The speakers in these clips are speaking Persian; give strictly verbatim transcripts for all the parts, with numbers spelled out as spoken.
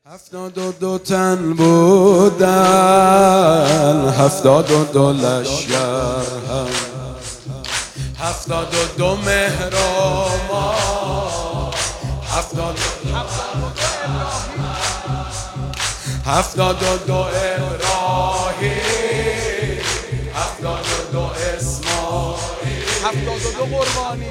هفتاد و دو تن بودن، هفتاد و دو لشگر هم، هفتاد و دو مهرما، هفتاد هفتاد و دو ابراهیم، هفتاد و دو اسماعیل، هفتاد و دو قربانی،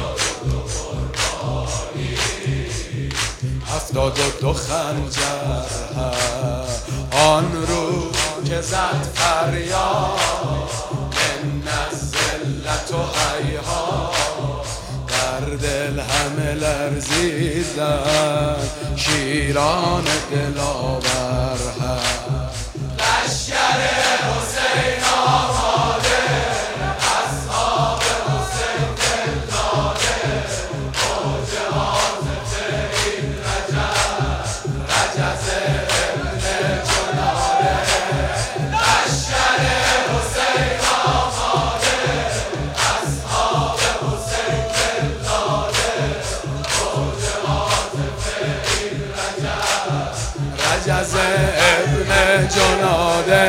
هفتاد و دو خنجر آن رو که زد فریاد ان الذلت و حیها، در دل همه لرزیدن شیران دلاور هم. لشکر حسین آماده، اصحاب حسین دل داده، اوج عاطف این رجب، رجز ابن جناده. لشکر حسین آماده، اصحاب حسین دل داده، اوج عاطف این رجب، رجز ابن جناده.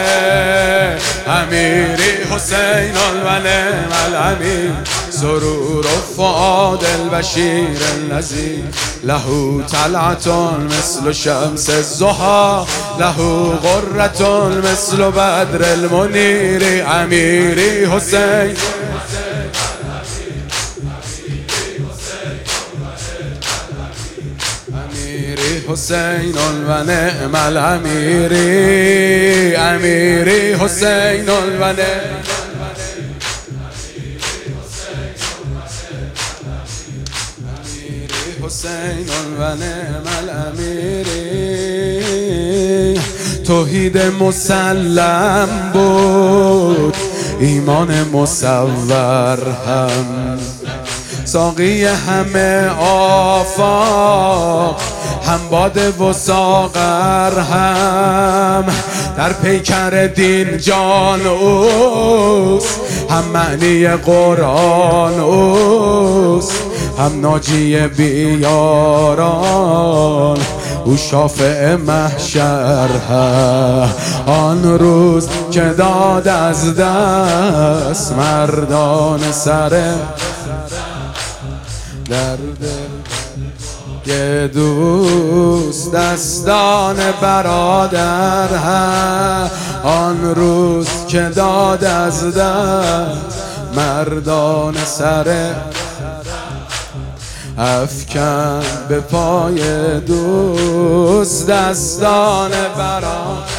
امیری حسین الولیم الامیر، سرور فؤاد البشیر الذی له طلعت مثل شمس الضحی، له غرة مثل بدر المنیر. امیری حسین امیری حسین و نعم الامیری، امیری حسین و نعم حسین و نعم الامیری. توحید مسلم بود، ایمان مصور هم، ساقی همه آفاق، هم باد و ساغر هم، در پیکر دین جان اوست، هم معنی قرآن اوست، هم ناجی بیاران، او شافع محشر ها. آن روز که داد از دست مردان سر در دل یه دوست دستان برادر ها. آن روز که داد از دست مردان سر افکن به پای دوست دستان برادر.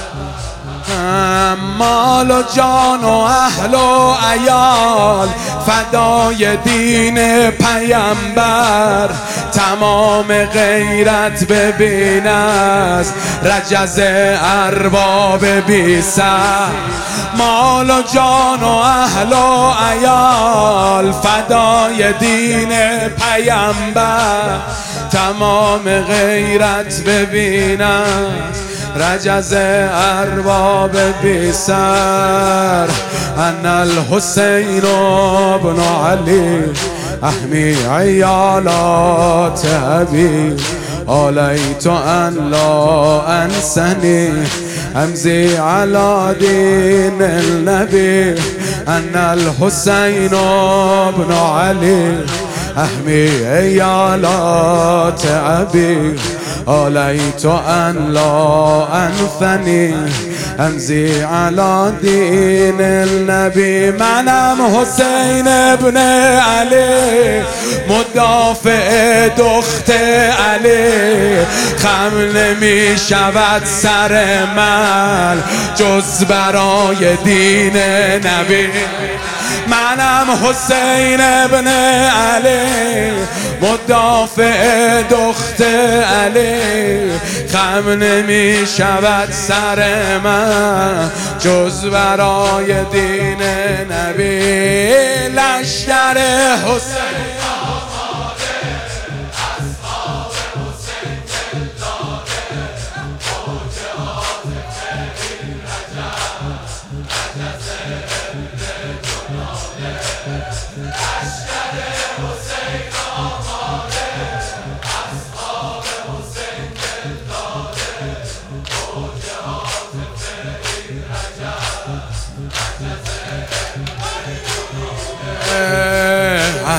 مال و جان و اهل و عیال فدای دین پیامبر، تمام غیرت ببین از رجز ارباب بی سر. مال و جان و اهل و عیال فدای دین پیامبر، تمام غیرت ببین از رجز ارباب بی سر. انا الحسین ابن علی احمی عیالات ابی، آلیت ان لا انسنی امزی علی دین النبی. انا الحسین ابن علی احمی عیالات ابی، آلیت ان لا انفنی امزی علی دین النبی. منم حسین ابن علی، مدافع دخت علی، خم نمی شود سر من جز برای دین نبی. منم حسین ابن علی، مدافع دخت علی، خم نمی شود سر من جز برای دین نبی. لشکر حسین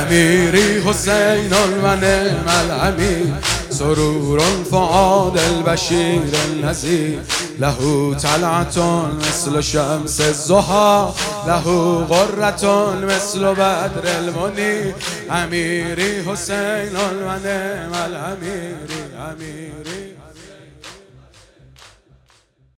امیری حسین و نعم الامیر سرور فؤاد البشیر النذیر له طلعة مثل شمس الضحى له غرة مثل بدر المنیر امیری حسین و نعم الامیر امیری